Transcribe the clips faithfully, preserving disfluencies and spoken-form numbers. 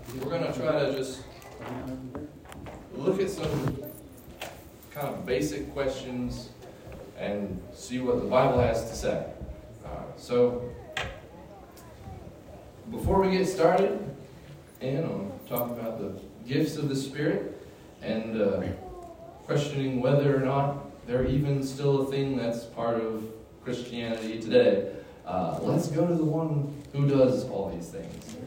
we're going to try to just look at some kind of basic questions and see what the Bible has to say. Uh, so, before we get started, and I'm talking about the gifts of the Spirit and uh, questioning whether or not they're even still a thing that's part of Christianity today, uh, let's go to the one who does all these things.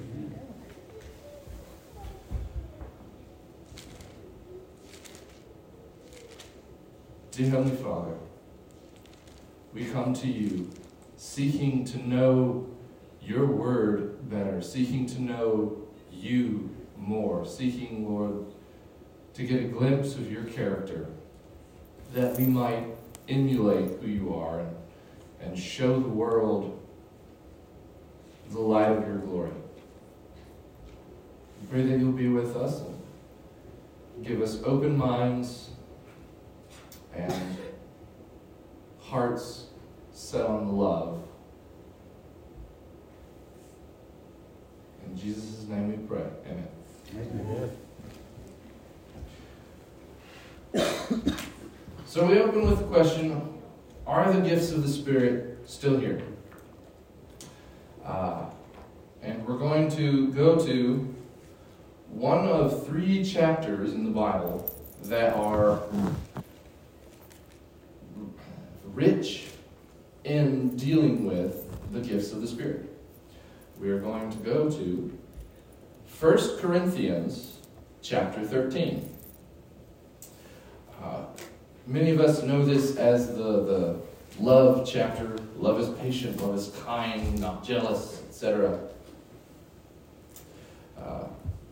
Dear Heavenly Father, we come to you seeking to know your word better, seeking to know you more, seeking, Lord, to get a glimpse of your character, that we might emulate who you are and, and show the world the light of your glory. We pray that you'll be with us and give us open minds and hearts set on love. In Jesus' name we pray. Amen. Amen. So we open with the question, are the gifts of the Spirit still here? Uh, and we're going to go to one of three chapters in the Bible that are rich in dealing with the gifts of the Spirit. We are going to go to First Corinthians chapter thirteen. Uh, many of us know this as the, the love chapter. Love is patient, love is kind, not jealous, et cetera. Uh,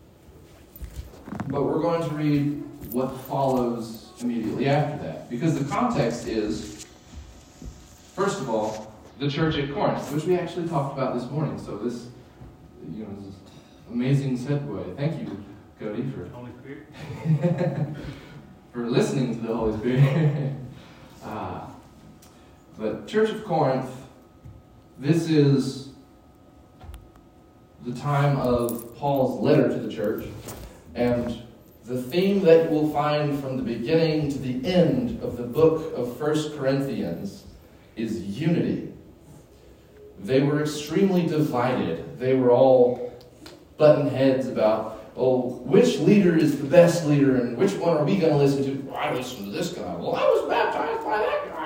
but we're going to read what follows immediately after that. Because the context is, first of all, the church at Corinth, which we actually talked about this morning. So this, you know, this amazing segue. Thank you, Cody, for Holy Spirit. for listening to the Holy Spirit. uh, but Church of Corinth, this is the time of Paul's letter to the church, and the theme that you will find from the beginning to the end of the book of First Corinthians is unity. They were extremely divided. They were all button heads about, oh, which leader is the best leader and which one are we going to listen to? Well, I listen to this guy. Well, I was baptized by that guy.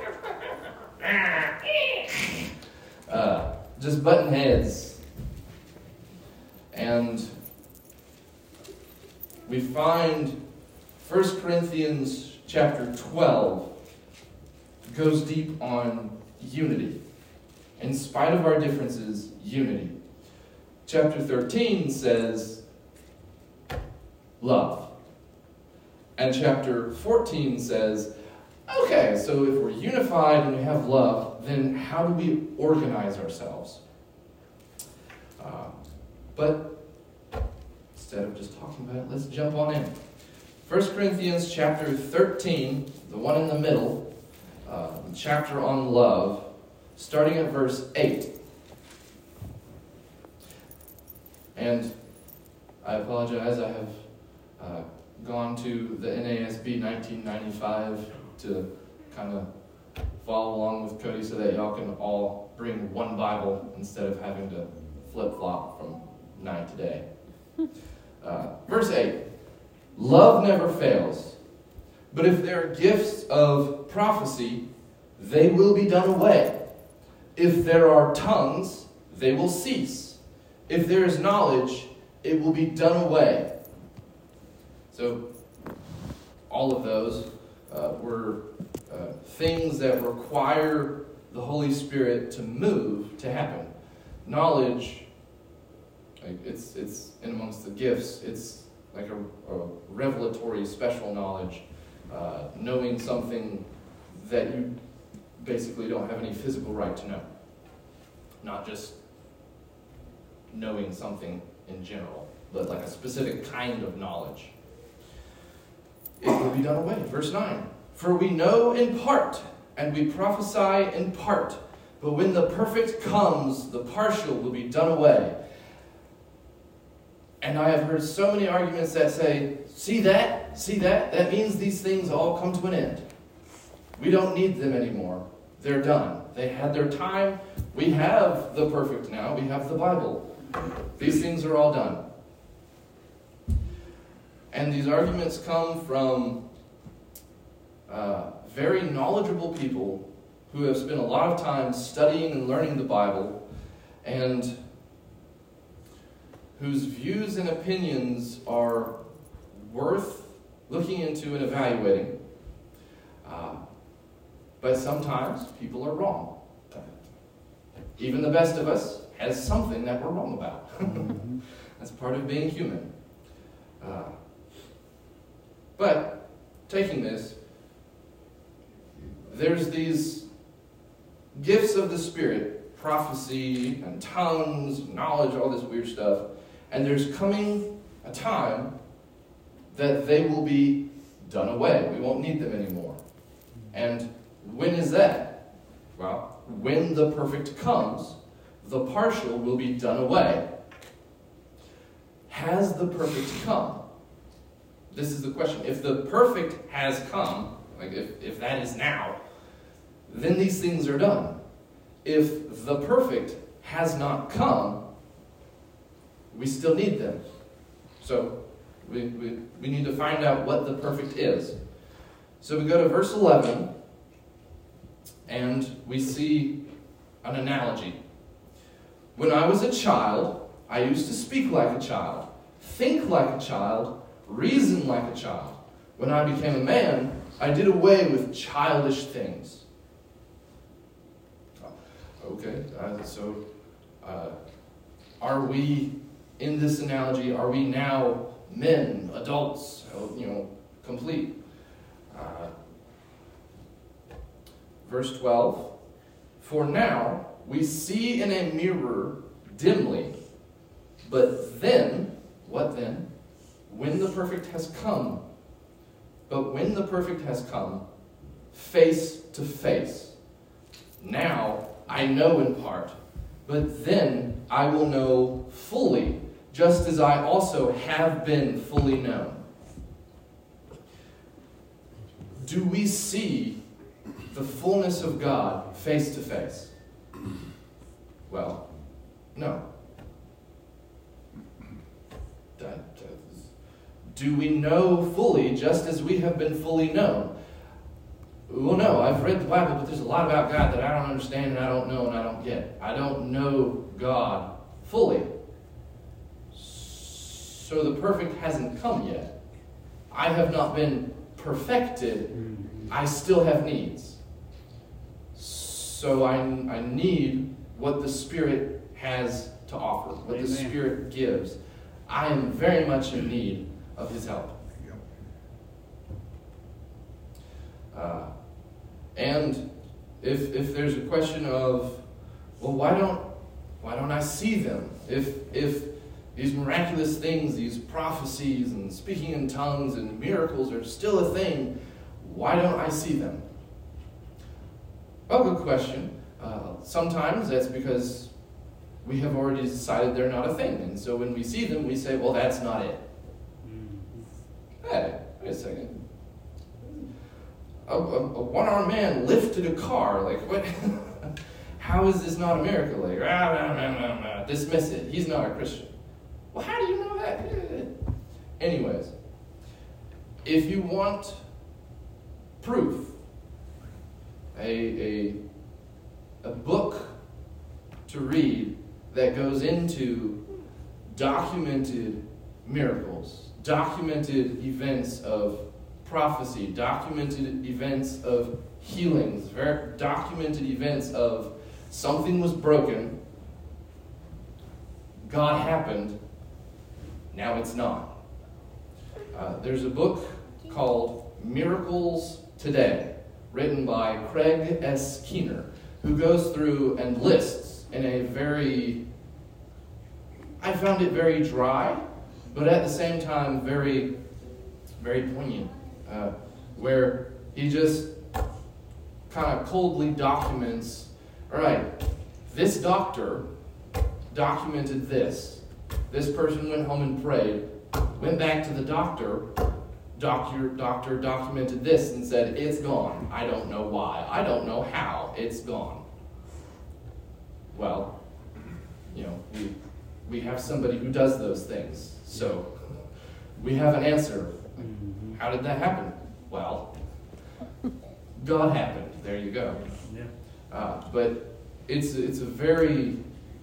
uh, just button heads. And we find First Corinthians chapter twelve goes deep on unity. In spite of our differences, unity. Chapter thirteen says love. And chapter fourteen says, okay, so if we're unified and we have love, then how do we organize ourselves? Uh, but instead of just talking about it, let's jump on in. First Corinthians chapter thirteen, the one in the middle, uh, the chapter on love, starting at verse eight. And I apologize, I have uh, gone to the N A S B nineteen ninety-five to kind of follow along with Cody so that y'all can all bring one Bible instead of having to flip-flop from night to day. Uh, verse eight. Love never fails, but if there are gifts of prophecy, they will be done away. If there are tongues, they will cease. If there is knowledge, it will be done away. So, all of those uh, were uh, things that require the Holy Spirit to move to happen. Knowledge, like it's it's in amongst the gifts. It's like a, a revelatory, special knowledge, uh, knowing something that you basically don't have any physical right to know. Not just knowing something in general, but like a specific kind of knowledge. It will be done away. Verse nine. For we know in part, and we prophesy in part, but when the perfect comes, the partial will be done away. And I have heard so many arguments that say, see that? See that? That means these things all come to an end. We don't need them anymore. They're done. They had their time. We have the perfect now. We have the Bible. These things are all done. And these arguments come from uh, very knowledgeable people who have spent a lot of time studying and learning the Bible, and whose views and opinions are worth looking into and evaluating. Uh, but sometimes people are wrong. Even the best of us has something that we're wrong about. Mm-hmm. That's part of being human. Uh, but taking this, there's these gifts of the Spirit, prophecy and tongues, knowledge, all this weird stuff. And there's coming a time that they will be done away. We won't need them anymore. And when is that? Well, when the perfect comes, the partial will be done away. Has the perfect come? This is the question. If the perfect has come, like if, if that is now, then these things are done. If the perfect has not come, we still need them. So we, we, we need to find out what the perfect is. So we go to verse eleven, and we see an analogy. When I was a child, I used to speak like a child, think like a child, reason like a child. When I became a man, I did away with childish things. Okay, uh, so uh, are we, in this analogy, are we now men, adults, you know, complete? Uh, verse twelve, for now we see in a mirror dimly, but then, what then? When the perfect has come, but when the perfect has come, face to face. Now I know in part, but then I will know fully, just as I also have been fully known. Do we see the fullness of God face to face? Well, no. Do we know fully just as we have been fully known? Well, no, I've read the Bible, but there's a lot about God that I don't understand and I don't know and I don't get. I don't know God fully. So the perfect hasn't come yet. I have not been perfected. I still have needs. So I, I need what the Spirit has to offer, what Amen. The Spirit gives. I am very much in need of His help. Uh, and if if there's a question of, well, why don't why don't I see them? If if these miraculous things, these prophecies and speaking in tongues and miracles are still a thing, why don't I see them? Well, good question. Uh, sometimes that's because we have already decided they're not a thing. And so when we see them, we say, well, that's not it. Hey, wait a second. A, a, a one-armed man lifted a car. Like, what? How is this not a miracle? Like, rah, rah, rah, rah, rah. Dismiss it. He's not a Christian. Well, how do you know that? Anyways, if you want proof, a, a, a book to read that goes into documented miracles, documented events of prophecy, documented events of healings, very documented events of something was broken, God happened, now it's not. Uh, there's a book called Miracles Today, written by Craig S. Keener, who goes through and lists in a very, I found it very dry, but at the same time very, very poignant, uh, where he just kind of coldly documents, all right, this doctor documented this. This person went home and prayed, went back to the doctor, doctor, doctor documented this and said, it's gone. I don't know why. I don't know how. It's gone. Well, you know, we, we have somebody who does those things. So we have an answer. How did that happen? Well, God happened. There you go. Yeah. Uh, but it's it's a very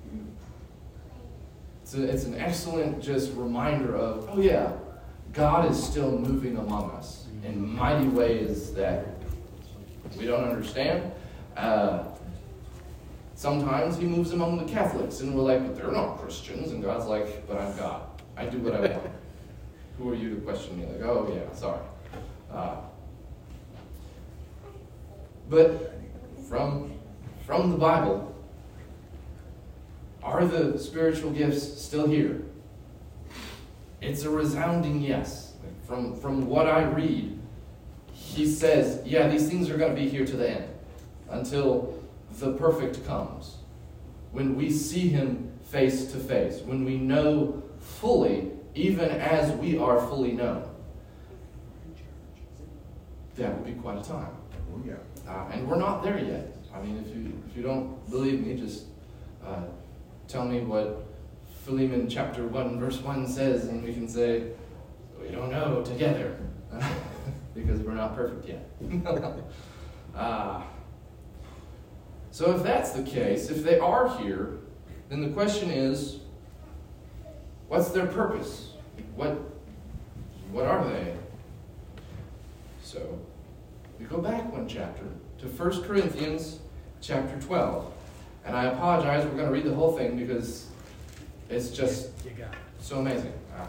it's a, it's an excellent just reminder of, oh yeah, God is still moving among us in mighty ways that we don't understand. Uh, sometimes he moves among the Catholics, and we're like, but they're not Christians. And God's like, but I'm God. I do what I want. Who are you to question me? Like, oh yeah, sorry. Uh, but from from the Bible, are the spiritual gifts still here? It's a resounding yes. From from what I read, he says, yeah, these things are going to be here to the end, until the perfect comes, when we see him face to face, when we know fully, even as we are fully known. That would be quite a time. Oh, yeah. Uh, and we're not there yet. I mean, if you if you don't believe me, just uh, tell me what Philemon chapter one, verse one says, and we can say, we don't know together, because we're not perfect yet. uh, so if that's the case, if they are here, then the question is, what's their purpose? What, what are they? So, we go back one chapter to First Corinthians chapter twelve. And I apologize, we're going to read the whole thing because it's just so amazing. Ah.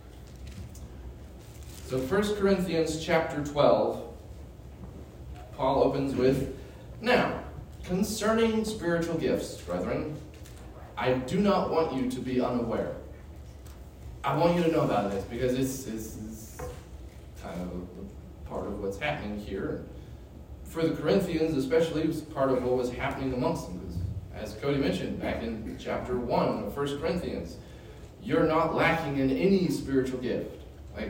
So First Corinthians chapter twelve, Paul opens with, now, concerning spiritual gifts, brethren, I do not want you to be unaware. I want you to know about this because it's, it's, it's kind of a part of what's happening here. For the Corinthians especially, it was part of what was happening amongst them. Because, as Cody mentioned back in chapter one of First Corinthians, you're not lacking in any spiritual gift. Like,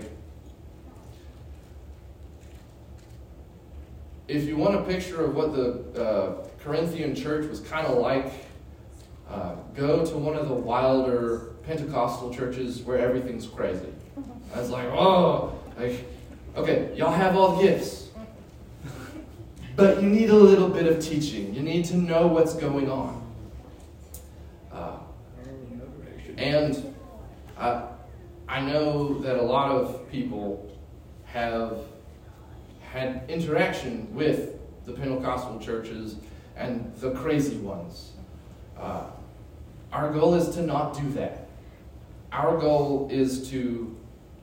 if you want a picture of what the uh, Corinthian church was kind of like, uh, go to one of the wilder Pentecostal churches where everything's crazy. I was like, oh, like, okay, y'all have all the gifts, but you need a little bit of teaching. You need to know what's going on. Uh, and uh, I know that a lot of people have had interaction with the Pentecostal churches and the crazy ones. Uh, our goal is to not do that. Our goal is to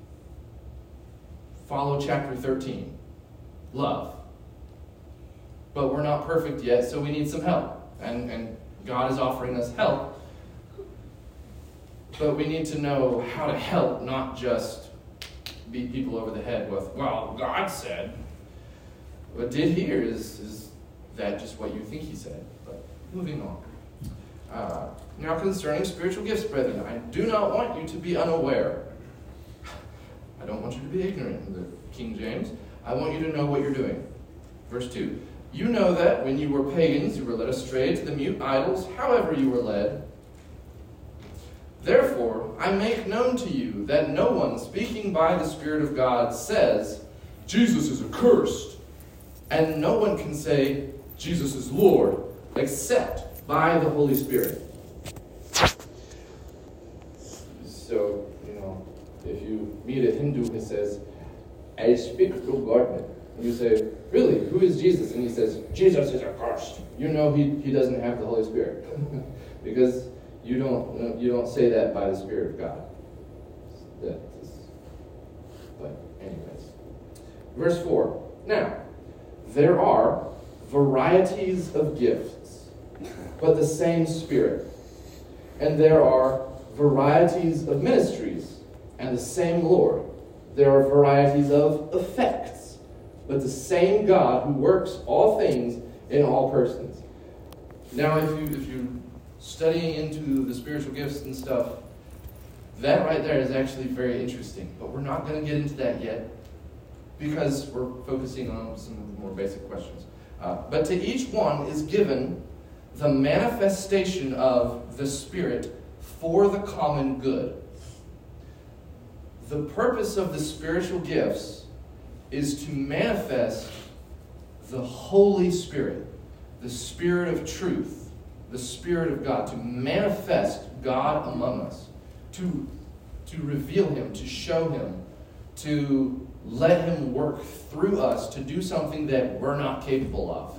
follow chapter thirteen, love. But we're not perfect yet, so we need some help. And, and God is offering us help. But we need to know how to help, not just beat people over the head with, well, God said. What did here is, is that just what you think he said. But moving on. Uh, now concerning spiritual gifts, brethren, I do not want you to be unaware. I don't want you to be ignorant in the King James. I want you to know what you're doing. Verse two. You know that when you were pagans, you were led astray to the mute idols, however you were led. Therefore, I make known to you that no one speaking by the Spirit of God says, Jesus is accursed. And no one can say, Jesus is Lord, except by the Holy Spirit. So, you know, if you meet a Hindu who says, I speak to God, and you say, really, who is Jesus? And he says, Jesus is accursed. You know he, he doesn't have the Holy Spirit. Because you don't you don't say that by the Spirit of God. That is, but anyways. Verse four. Now, there are varieties of gifts, but the same Spirit. And there are varieties of ministries, and the same Lord. There are varieties of effects, but the same God who works all things in all persons. Now, if you if you studying into the spiritual gifts and stuff, that right there is actually very interesting, but we're not going to get into that yet because we're focusing on some of the more basic questions. Uh, but to each one is given the manifestation of the Spirit for the common good. The purpose of the spiritual gifts is to manifest the Holy Spirit, the Spirit of truth, the Spirit of God, to manifest God among us, to, to reveal Him, to show Him, to let Him work through us to do something that we're not capable of.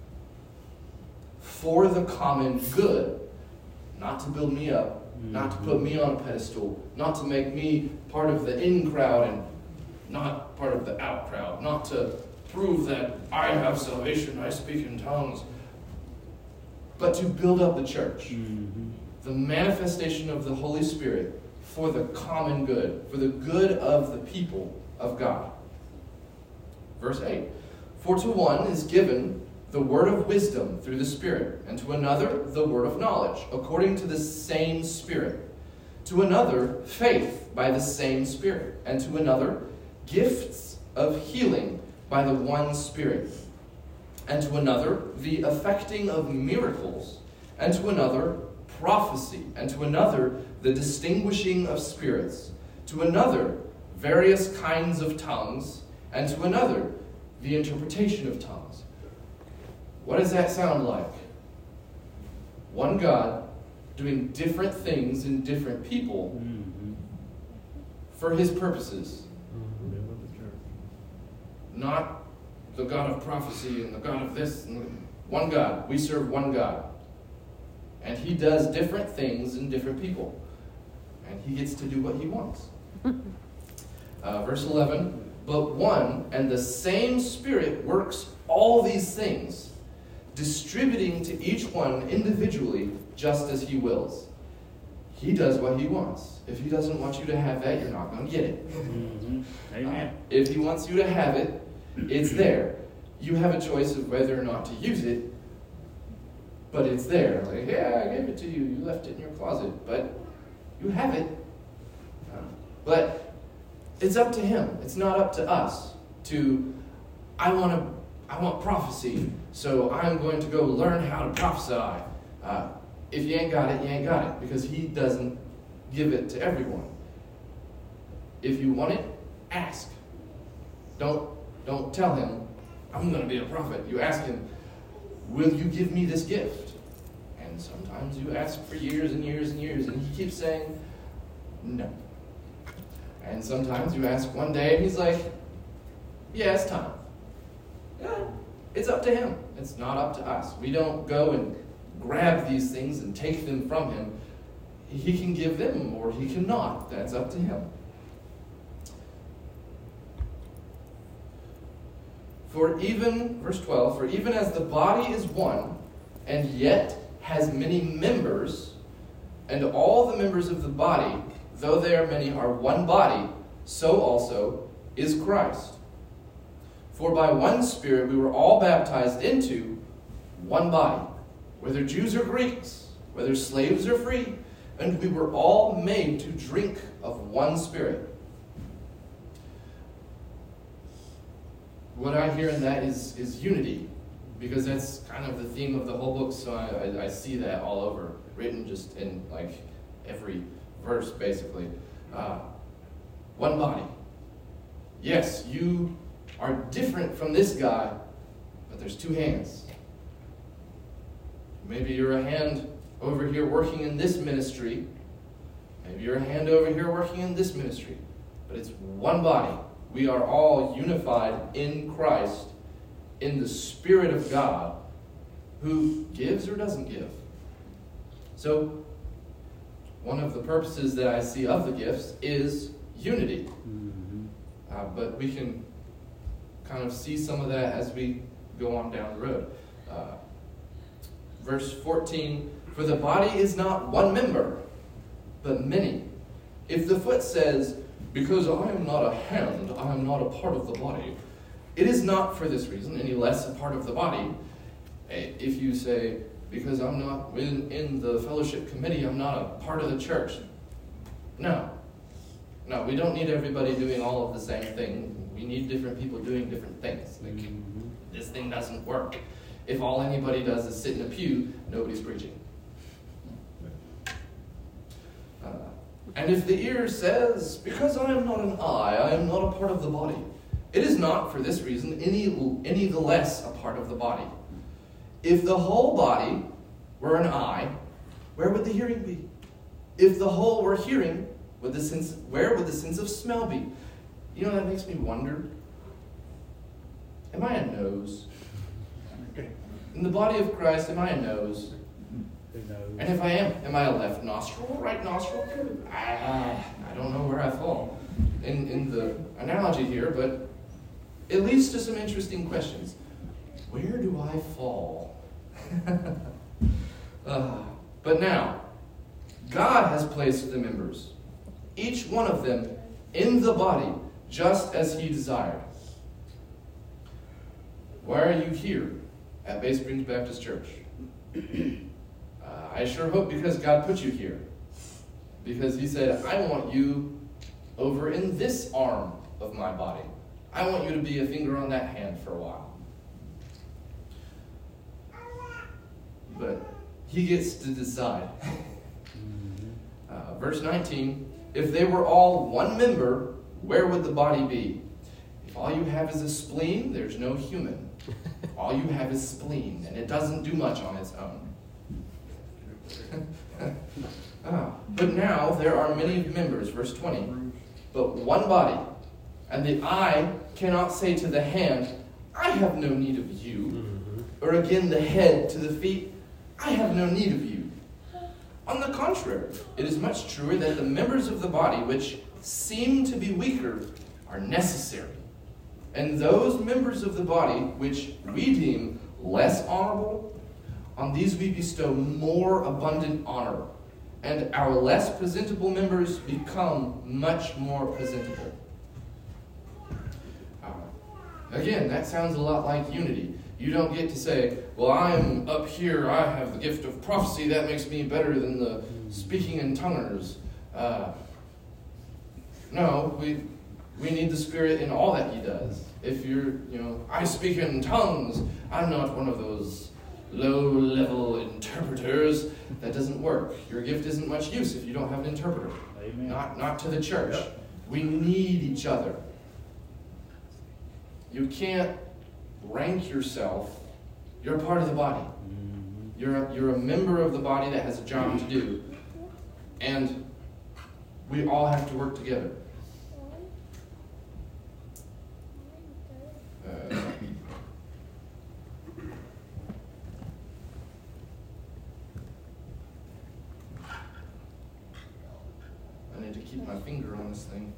For the common good. Not to build me up, mm-hmm. not to put me on a pedestal, not to make me part of the in crowd and not part of the out crowd, not to prove that I have salvation, I speak in tongues, but to build up the church. Mm-hmm. The manifestation of the Holy Spirit for the common good, for the good of the people of God. Verse eight. For to one is given the word of wisdom through the Spirit, and to another the word of knowledge, according to the same Spirit. To another faith by the same Spirit, and to another gifts of healing by the one Spirit, and to another the effecting of miracles, and to another prophecy, and to another the distinguishing of spirits, to another various kinds of tongues, and to another the interpretation of tongues. What does that sound like? One God doing different things in different people mm-hmm. for His purposes. Mm-hmm. Not the God of prophecy and the God of this. And one God. We serve one God. And He does different things in different people. And He gets to do what He wants. uh, verse eleven. But one and the same Spirit works all these things, distributing to each one individually just as He wills. He does what He wants. If He doesn't want you to have that, you're not going to get it. Mm-hmm. Amen. Uh, if He wants you to have it, it's there. You have a choice of whether or not to use it, but it's there. Like, yeah, I gave it to you. You left it in your closet, but you have it. Uh, but it's up to Him. It's not up to us to, I want to, I want prophecy, so I'm going to go learn how to prophesy. Uh, if you ain't got it, you ain't got it, because He doesn't give it to everyone. If you want it, ask. Don't, don't tell Him, I'm going to be a prophet. You ask Him, will you give me this gift? And sometimes you ask for years and years and years, and He keeps saying, no. And sometimes you ask one day, and He's like, yeah, it's time. Yeah, it's up to Him. It's not up to us. We don't go and grab these things and take them from Him. He can give them or He cannot. That's up to Him. For even, verse twelve, for even as the body is one, and yet has many members, and all the members of the body, though they are many, are one body, so also is Christ. For by one Spirit we were all baptized into one body, whether Jews or Greeks, whether slaves or free, and we were all made to drink of one Spirit. What I hear in that is, is unity, because that's kind of the theme of the whole book, so I, I, I see that all over, written just in like every verse, basically. Uh, one body. Yes, you are different from this guy, but there's two hands. Maybe you're a hand over here working in this ministry. Maybe you're a hand over here working in this ministry. But it's one body. We are all unified in Christ, in the Spirit of God, who gives or doesn't give. So, one of the purposes that I see of the gifts is unity. Mm-hmm. Uh, but we can kind of see some of that as we go on down the road. Uh, verse fourteen, for the body is not one member, but many. If the foot says, because I am not a hand, I am not a part of the body, it is not for this reason any less a part of the body. If you say, because I'm not in, in the fellowship committee, I'm not a part of the church. No. No, we don't need everybody doing all of the same thing. We need different people doing different things. Like, mm-hmm. This thing doesn't work. If all anybody does is sit in a pew, nobody's preaching. Uh, and if the ear says, because I am not an eye, I am not a part of the body, it is not, for this reason, any, any the less a part of the body. If the whole body were an eye, where would the hearing be? If the whole were hearing, would the sense, where would the sense of smell be? You know, that makes me wonder. Am I a nose? In the body of Christ, am I a nose? And if I am, am I a left nostril, right nostril? I, I don't know where I fall in, in the analogy here, but it leads to some interesting questions. Where do I fall? uh, but now, God has placed the members, each one of them, in the body, just as He desired. Why are you here at Bay Springs Baptist Church? uh, I sure hope because God put you here. Because He said, I want you over in this arm of my body. I want you to be a finger on that hand for a while. But He gets to decide. uh, verse nineteen, if they were all one member, where would the body be? If all you have is a spleen, there's no human. All you have is spleen, and it doesn't do much on its own. ah, but now there are many members, verse twenty, but one body. And the eye cannot say to the hand, I have no need of you. Mm-hmm. Or again the head to the feet, I have no need of you. On the contrary, it is much truer that the members of the body which seem to be weaker are necessary. And those members of the body which we deem less honorable, on these we bestow more abundant honor, and our less presentable members become much more presentable. Uh, again, that sounds a lot like unity. You don't get to say, well, I'm up here, I have the gift of prophecy, that makes me better than the speaking in tongues. Uh, no, we we need the Spirit in all that He does. If you're, you know, I speak in tongues, I'm not one of those low-level interpreters. That doesn't work. Your gift isn't much use if you don't have an interpreter. Amen. Not, not to the church. Yep. We need each other. You can't rank yourself. You're a part of the body. Mm-hmm. You're a, you're a member of the body that has a job to do. And we all have to work together. Uh, I need to keep my finger on this thing.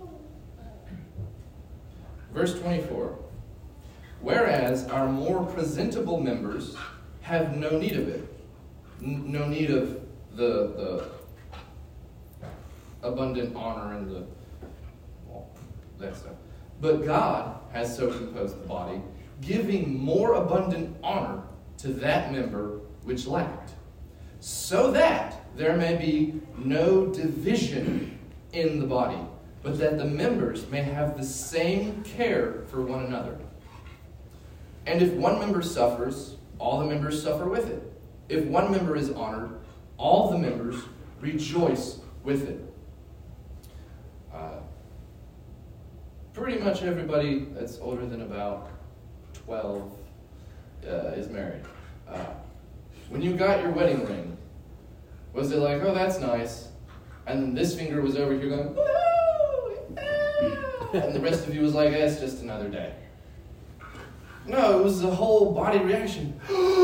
Verse twenty-four. Whereas our more presentable members have no need of it. N- no need of the, the abundant honor and the, well, that stuff. But God has so composed the body, giving more abundant honor to that member which lacked, so that there may be no division in the body, but that the members may have the same care for one another. And if one member suffers, all the members suffer with it. If one member is honored, all the members rejoice with it. Uh, pretty much everybody that's older than about twelve uh, is married. Uh, when you got your wedding ring, was it like, oh, that's nice, and then this finger was over here going, woo, ah, and the rest of you was like, eh, it's just another day? No, it was a whole body reaction.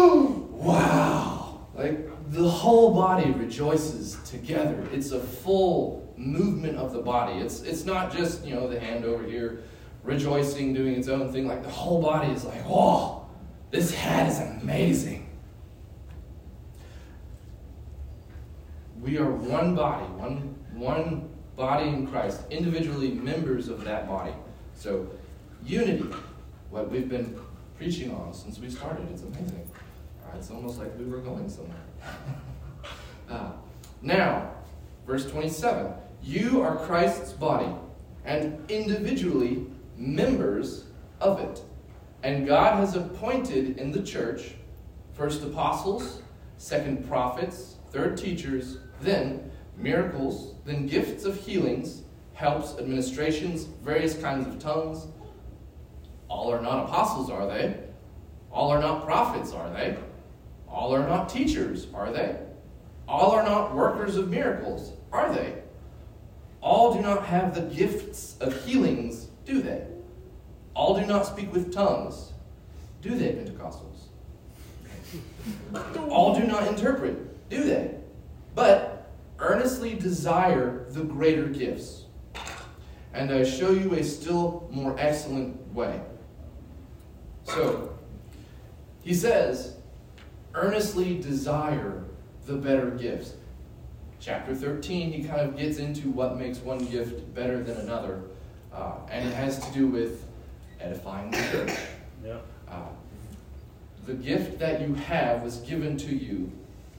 Wow! Like, the whole body rejoices together. It's a full movement of the body. It's it's not just, you know, the hand over here rejoicing, doing its own thing. Like, the whole body is like, whoa, this hat is amazing. We are one body, one, one body in Christ, individually members of that body. So, unity, what we've been preaching on since we started, it's amazing. Uh, it's almost like we were going somewhere. uh, now, verse twenty-seven. You are Christ's body, and individually members of it. And God has appointed in the church first apostles, second prophets, third teachers, then miracles, then gifts of healings, helps, administrations, various kinds of tongues. All are not apostles, are they? All are not prophets, are they? All are not teachers, are they? All are not workers of miracles, are they? All do not have the gifts of healings, do they? All do not speak with tongues, do they, Pentecostals? All do not interpret, do they? But earnestly desire the greater gifts. And I show you a still more excellent way. So, he says, earnestly desire the better gifts. Chapter thirteen, he kind of gets into what makes one gift better than another. Uh, and it has to do with edifying the church. Yeah. Uh, the gift that you have was given to you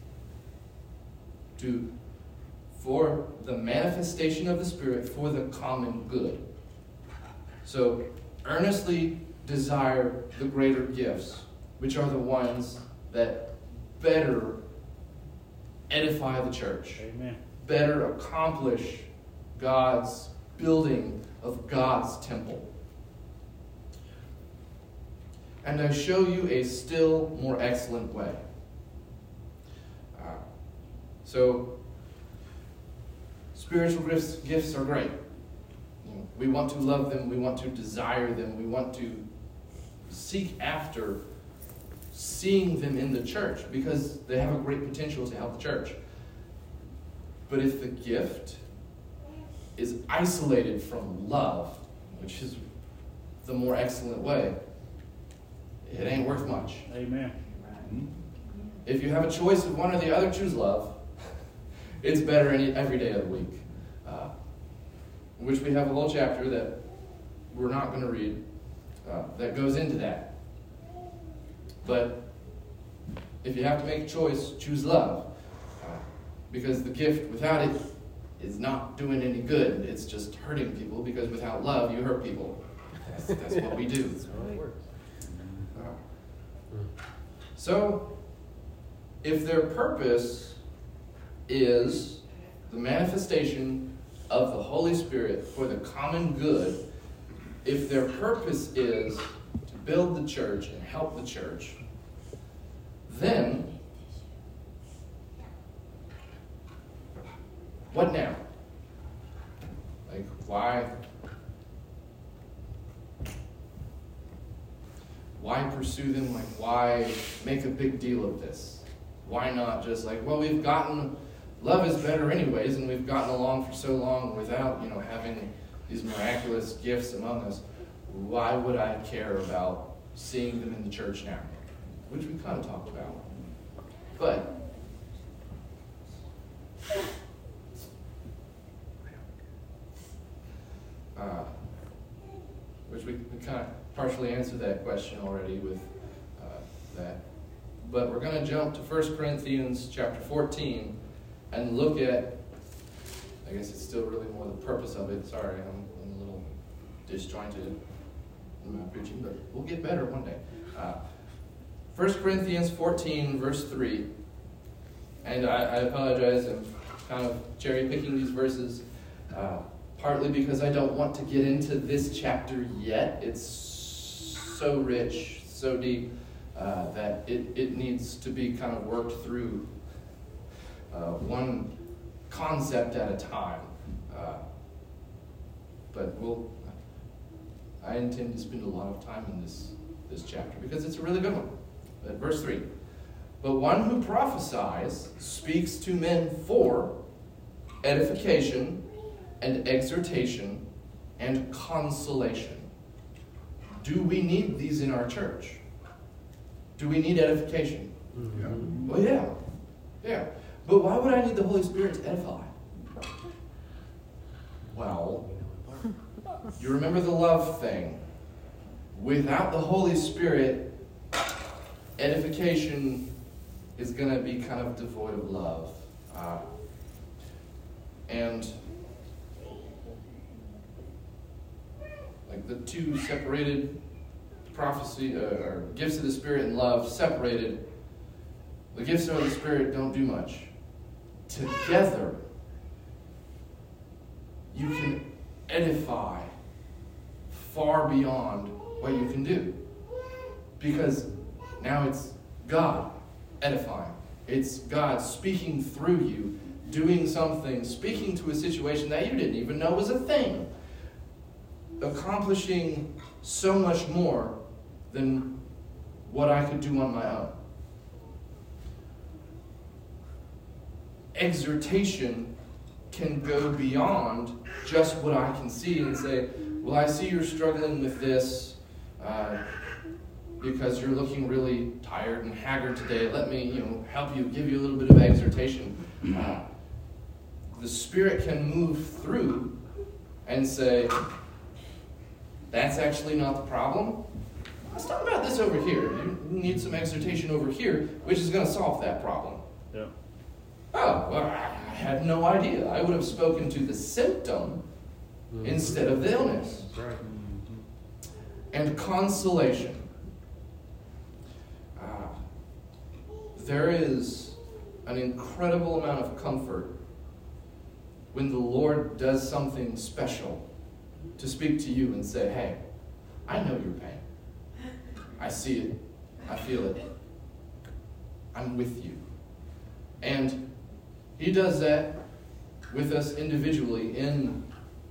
to for the manifestation of the Spirit for the common good. So, earnestly desire the greater gifts, which are the ones that better edify the church. Amen. Better accomplish God's building of God's temple. And I show you a still more excellent way. Uh, so, spiritual gifts, gifts are great. You know, we want to love them. We want to desire them. We want to seek after seeing them in the church because they have a great potential to help the church. But if the gift is isolated from love, which is the more excellent way, it ain't worth much. Amen. If you have a choice of one or the other, choose love. It's better any, every day of the week. Uh, which we have a whole chapter that we're not going to read uh, that goes into that. But if you have to make a choice, choose love. Uh, because the gift without it is not doing any good. It's just hurting people because without love, you hurt people. That's, that's what we do. So, if their purpose is the manifestation of the Holy Spirit for the common good, if their purpose is to build the church and help the church, then what now? Like, why? Why pursue them? Like, why make a big deal of this? Why not just like, well, we've gotten, love is better anyways, and we've gotten along for so long without, you know, having these miraculous gifts among us. Why would I care about seeing them in the church now? Which we kind of talked about. But uh, which we, we kind of partially answered that question already with uh, that. But we're going to jump to First Corinthians chapter fourteen and look at, I guess it's still really more the purpose of it. Sorry, I'm, I'm a little disjointed in my preaching, but we'll get better one day. Uh, First Corinthians fourteen, verse three. And I, I apologize, I'm kind of cherry-picking these verses, uh, partly because I don't want to get into this chapter yet. It's so rich, so deep, uh, that it, it needs to be kind of worked through uh, one concept at a time. Uh, but we'll, I intend to spend a lot of time in this, this chapter because it's a really good one. But verse three. But one who prophesies speaks to men for edification and exhortation and consolation. Do we need these in our church? Do we need edification? Yeah. Well, yeah. Yeah. But why would I need the Holy Spirit to edify? Well, you remember the love thing. Without the Holy Spirit, edification is going to be kind of devoid of love. Uh, and the two separated, prophecy, uh, or gifts of the Spirit and love separated, the gifts of the Spirit don't do much. Together, you can edify far beyond what you can do. Because now it's God edifying. It's God speaking through you, doing something, speaking to a situation that you didn't even know was a thing, accomplishing so much more than what I could do on my own. Exhortation can go beyond just what I can see and say, well, I see you're struggling with this uh, because you're looking really tired and haggard today. Let me, you know, help you, give you a little bit of exhortation. Uh, the Spirit can move through and say, that's actually not the problem. Let's talk about this over here. You need some exhortation over here, which is going to solve that problem. Yeah. Oh, well, I had no idea. I would have spoken to the symptom mm-hmm. instead of the illness. Right. And consolation. Uh, there is an incredible amount of comfort when the Lord does something special to speak to you and say, hey, I know your pain. I see it. I feel it. I'm with you. And He does that with us individually in,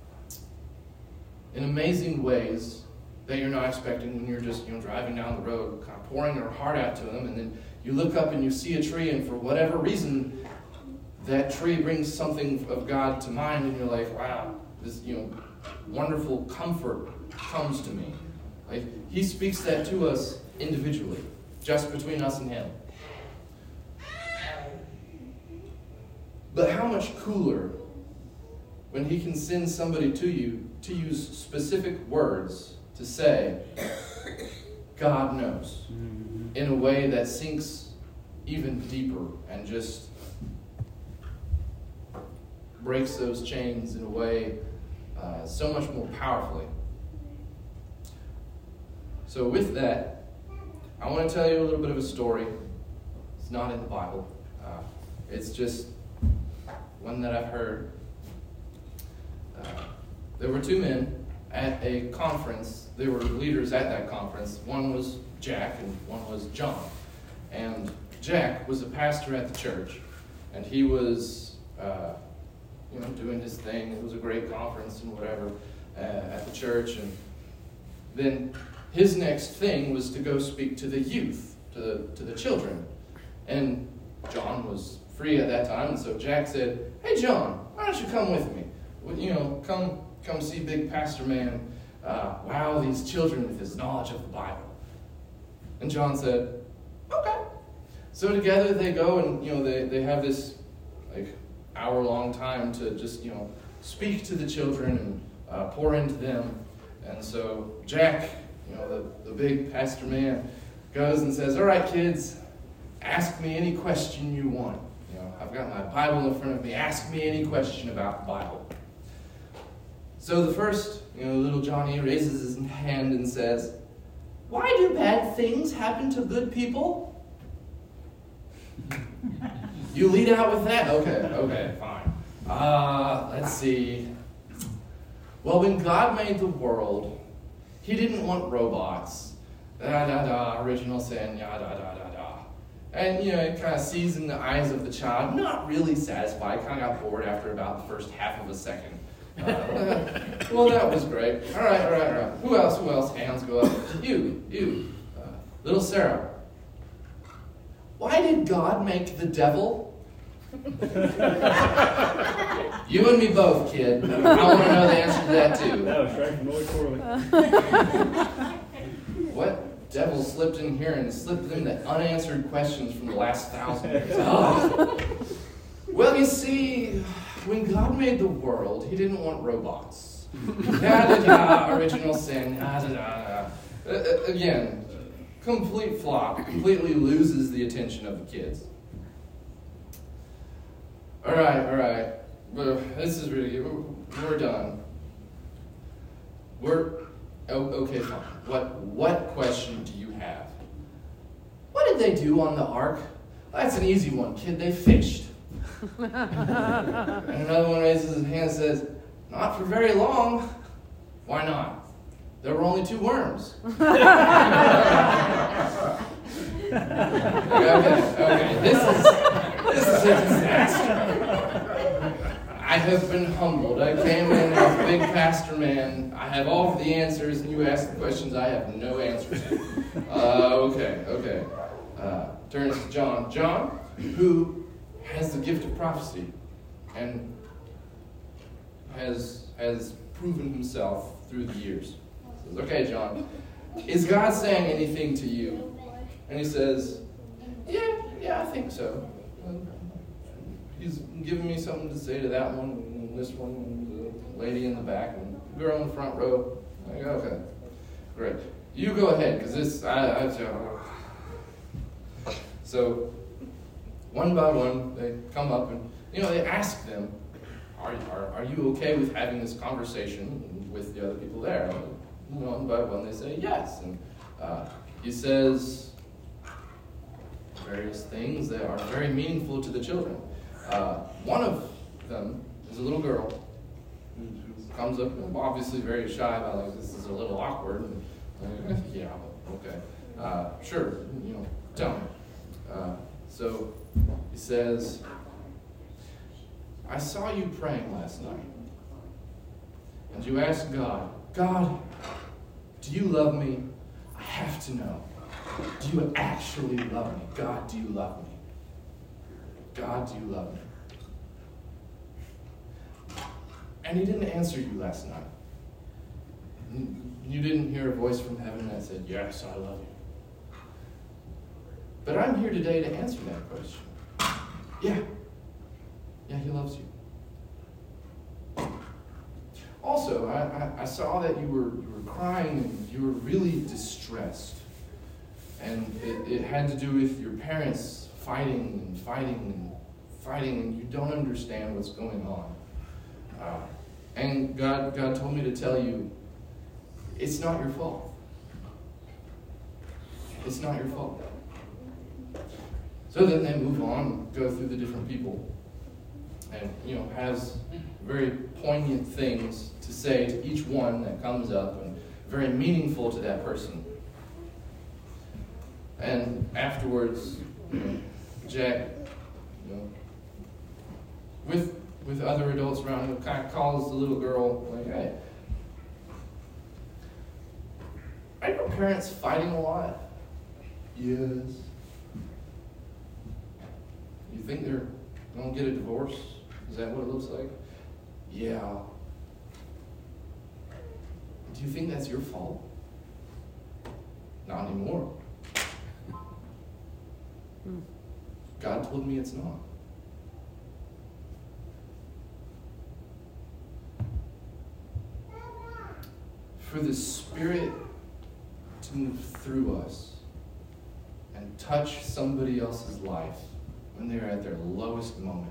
in amazing ways that you're not expecting when you're just, you know, driving down the road, kind of pouring your heart out to Him, and then you look up and you see a tree, and for whatever reason, that tree brings something of God to mind, and you're like, wow, this, you know, wonderful comfort comes to me. Like, He speaks that to us individually, just between us and Him. But how much cooler when He can send somebody to you to use specific words to say, God knows, in a way that sinks even deeper and just breaks those chains in a way uh, so much more powerfully. So with that, I want to tell you a little bit of a story. It's not in the Bible. Uh, it's just one that I've heard. Uh, there were two men at a conference. They were leaders at that conference. One was Jack and one was John. And Jack was a pastor at the church, and he was, uh, you know, doing his thing. It was a great conference and whatever uh, at the church. And then his next thing was to go speak to the youth, to the to the children. And John was free at that time, and so Jack said, "Hey, John, why don't you come with me? Well, you know, come come see Big Pastor Man uh, wow these children with his knowledge of the Bible." And John said, "Okay." So together they go, and you know they, they have this like hour-long time to just you know speak to the children and uh, pour into them. And so Jack, you know the, the Big Pastor Man, goes and says, "All right, kids, ask me any question you want. You know, I've got my Bible in front of me. Ask me any question about the Bible." So the first, you know, little Johnny raises his hand and says, "Why do bad things happen to good people?" You lead out with that? Okay, okay, fine. Uh, let's see. Well, when God made the world, He didn't want robots. Da da da, original sin, ya da da da da. And, you know, it kind of sees in the eyes of the child, not really satisfied, kind of got bored after about the first half of a second. Uh, well, that was great. All right, all right, all right. Who else, who else? Hands go up. You, you. Uh, little Sarah. Why did God make the devil? You and me both, kid. I want to know the answer to that, too. That was right from Lloyd Corley. What devil slipped in here and slipped in the unanswered questions from the last thousand years? Oh. Well, you see, when God made the world, He didn't want robots. Da-da-da, original sin, da-da-da-da. Uh, again, complete flop, completely loses the attention of the kids. All right, all right. Well, this is really, we're done. We're, Oh, okay, fine. What, what question do you have? What did they do on the ark? That's an easy one, kid. They fished. And another one raises his hand and says, not for very long. Why not? There were only two worms. okay, okay. This is, this is a disaster. I have been humbled. I came in as big pastor man. I have all of the answers, and you ask the questions I have no answers to. Uh, okay, okay. Uh, turns to John. John, who has the gift of prophecy and has has proven himself through the years. Says, okay, John, is God saying anything to you? And he says, yeah, yeah, I think so. He's giving me something to say to that one, and this one, and the lady in the back, and the girl in the front row. I go, okay, great. You go ahead, because this, I, I, uh, so, one by one, they come up and, you know, they ask them, are, are, are you okay with having this conversation with the other people there? And one by one, they say yes. And uh, he says various things that are very meaningful to the children. Uh, one of them is a little girl who, who comes up and obviously very shy about, like, this is a little awkward. And, uh, yeah, okay. Uh, sure, you know, tell me. Uh, so he says, I saw you praying last night, and you asked God, God, do you love me? I have to know. Do you actually love me? God, do you love me? God, do you love me? And he didn't answer you last night. You didn't hear a voice from heaven that said, yes, I love you. But I'm here today to answer that question. Yeah. Yeah, he loves you. Also, I, I, I saw that you were, you were crying and you were really distressed. And it, it had to do with your parents fighting and fighting and fighting, and you don't understand what's going on. Uh, and God, God told me to tell you, it's not your fault. It's not your fault. So then they move on, go through the different people, and, you know, has very poignant things to say to each one that comes up, and very meaningful to that person. And afterwards, you know, Jack, you know, with with other adults around him, kind of calls the little girl, like, hey, are your parents fighting a lot? Yes. You think they're going to get a divorce? Is that what it looks like? Yeah. Do you think that's your fault? Not anymore. God told me it's not. For the Spirit to move through us and touch somebody else's life when they're at their lowest moment,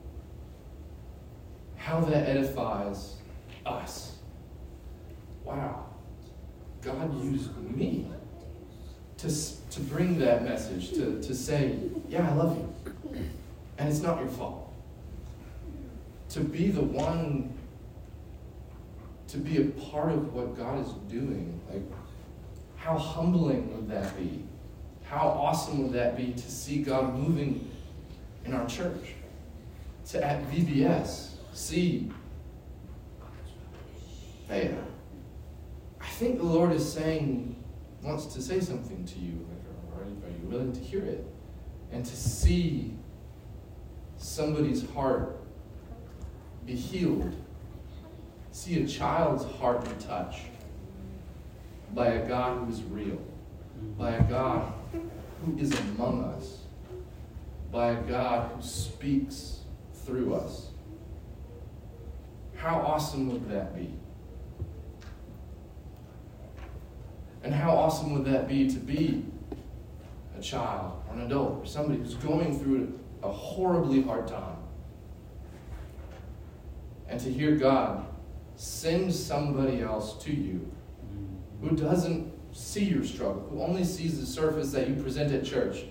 how that edifies us. Wow. God used me to, to bring that message, to, to say, yeah, I love you. And it's not your fault. To be the one, to be a part of what God is doing. Like, how humbling would that be? How awesome would that be to see God moving in our church? To at V B S, see, hey, I think the Lord is saying, wants to say something to you. Like, are, are you willing to hear it? And to see somebody's heart be healed. See a child's heart be touched by a God who is real. By a God who is among us. By a God who speaks through us. How awesome would that be? And how awesome would that be to be a child or an adult or somebody who's going through a horribly hard time, and to hear God send somebody else to you who doesn't see your struggle, who only sees the surface that you present at church.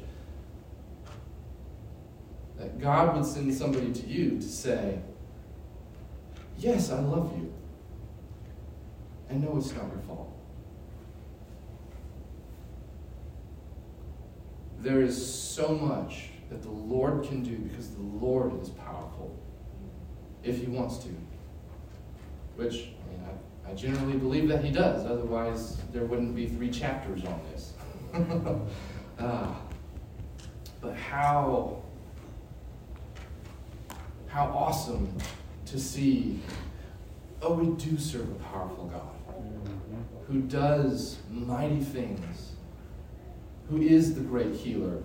That God would send somebody to you to say, yes, I love you. And no, it's not your fault. There is so much that the Lord can do because the Lord is powerful if He wants to. Which, I mean, I, I generally believe that He does. Otherwise, there wouldn't be three chapters on this. uh, but how, how awesome to see, oh, we do serve a powerful God who does mighty things, who is the great healer,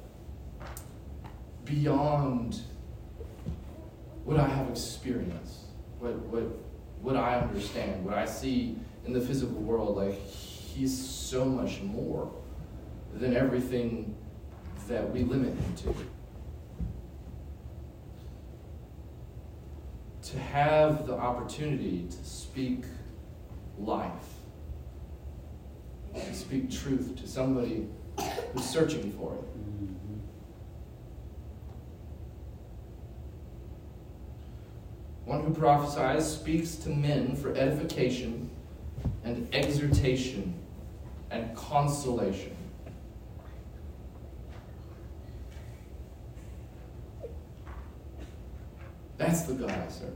beyond what I have experienced, what what what I understand, what I see in the physical world. Like, He's so much more than everything that we limit Him to. To have the opportunity to speak life, to speak truth to somebody who's searching for it. One who prophesies speaks to men for edification and exhortation and consolation. That's the God I serve.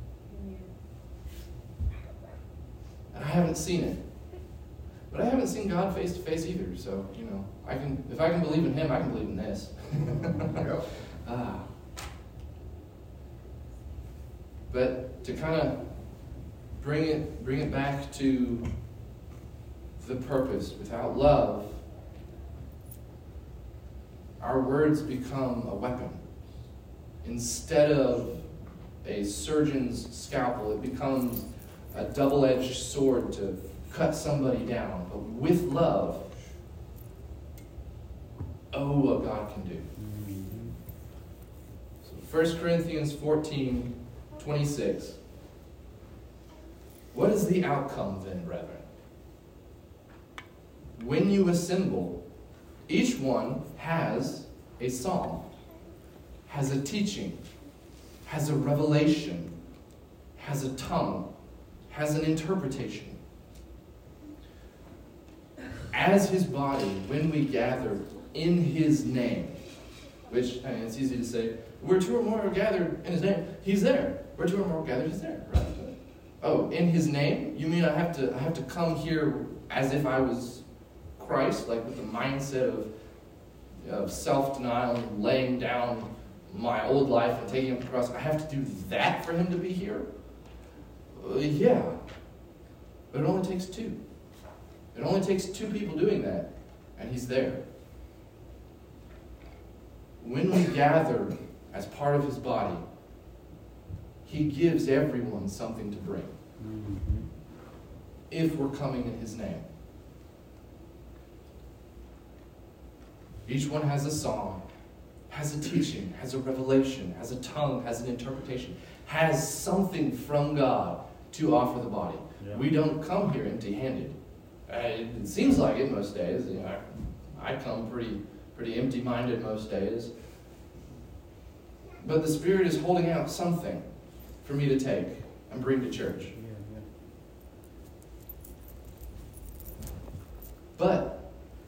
And I haven't seen it. But I haven't seen God face to face either. So, you know, I can if I can believe in Him, I can believe in this. ah. But to kind of bring it bring it back to the purpose, without love, our words become a weapon. Instead of a surgeon's scalpel, it becomes a double-edged sword to cut somebody down. But with love, oh, what God can do. So First Corinthians fourteen, twenty-six. What is the outcome then, brethren? When you assemble, each one has a psalm, has a teaching, has a revelation, has a tongue, has an interpretation. As His body, when we gather in His name, which, I mean, it's easy to say, where two or more are gathered in His name, He's there. Where two or more are gathered, He's there. Right? Oh, in His name? You mean I have to I have to come here as if I was Christ, like with the mindset of, of self-denial and laying down my old life and taking up the cross? I have to do that for Him to be here? Uh, yeah. But it only takes two. It only takes two people doing that, and He's there. When we gather as part of His body, He gives everyone something to bring. Mm-hmm. If we're coming in His name. Each one has a song, has a teaching, has a revelation, has a tongue, has an interpretation, has something from God to offer the body. Yeah. We don't come here empty-handed. Uh, it, it seems like it most days. You know, I, I come pretty, pretty empty-minded most days. But the Spirit is holding out something for me to take and bring to church. Yeah, yeah. But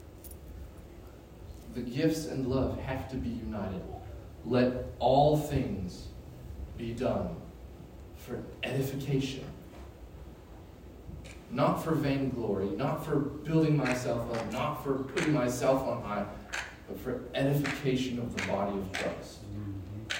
the gifts and love have to be united. Let all things be done for edification. Not for vainglory, not for building myself up, not for putting myself on high, but for edification of the body of Christ. Mm-hmm.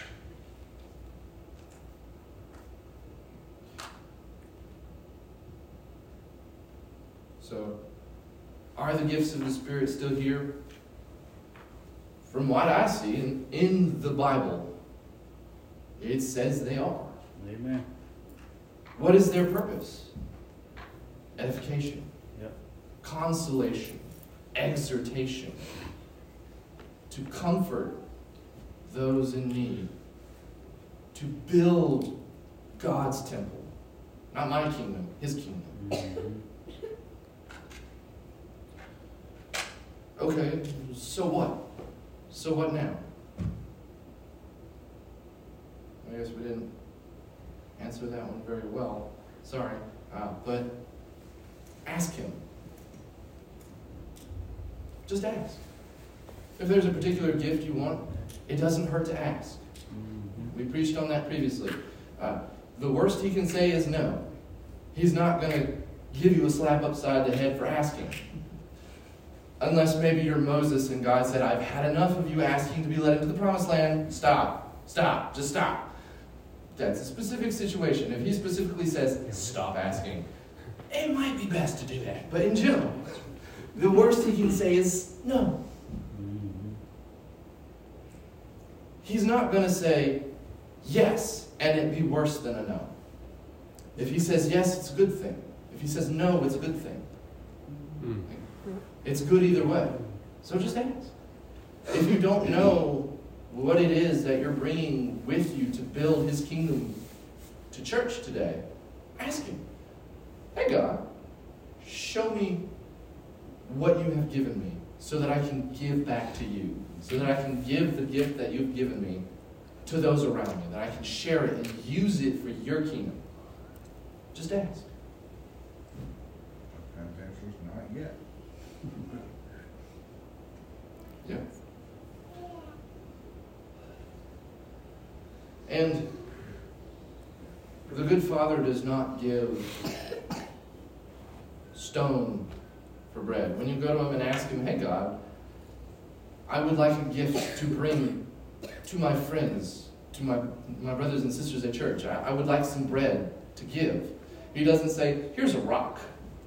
So, are the gifts of the Spirit still here? From what I see in, in the Bible, it says they are. Amen. What is their purpose? Edification. Yep. Consolation. Exhortation. To comfort those in need. To build God's temple. Not my kingdom, His kingdom. Mm-hmm. Okay, so what? So what now? I guess we didn't answer that one very well. Sorry. Uh, but ask him. Just ask. If there's a particular gift you want, it doesn't hurt to ask. We preached on that previously. Uh, the worst he can say is no. He's not going to give you a slap upside the head for asking. Unless maybe you're Moses and God said, I've had enough of you asking to be led into the promised land. Stop. Stop. Just stop. That's a specific situation. If he specifically says, stop asking, it might be best to do that. But in general, the worst he can say is no. He's not going to say yes and it be worse than a no. If he says yes, it's a good thing. If he says no, it's a good thing. Mm. It's good either way. So just ask. If you don't know what it is that you're bringing with you to build his kingdom to church today, ask him. Hey God, show me what you have given me so that I can give back to you, so that I can give the gift that you've given me to those around me, that I can share it and use it for your kingdom. Just ask. Sometimes the answer is not yet. Yeah. And the good Father does not give stone for bread. When you go to him and ask him, hey God, I would like a gift to bring to my friends, to my, my brothers and sisters at church. I, I would like some bread to give. He doesn't say, here's a rock.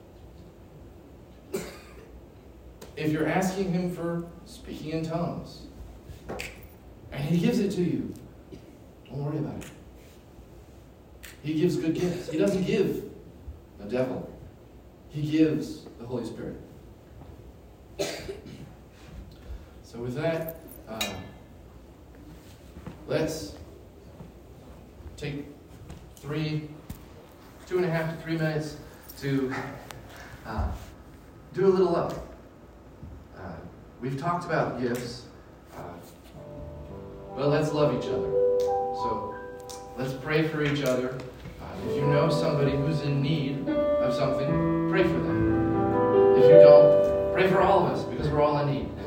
If you're asking him for speaking in tongues, and he gives it to you, don't worry about it. He gives good gifts. He doesn't give the devil. He gives the Holy Spirit. So with that, uh, let's take three, two and a half to three minutes to uh, do a little up. Uh, we've talked about gifts, uh, but let's love each other. So let's pray for each other. Uh, if you know somebody who's in need of something, pray for them. If you don't, pray for all of us because we're all in need.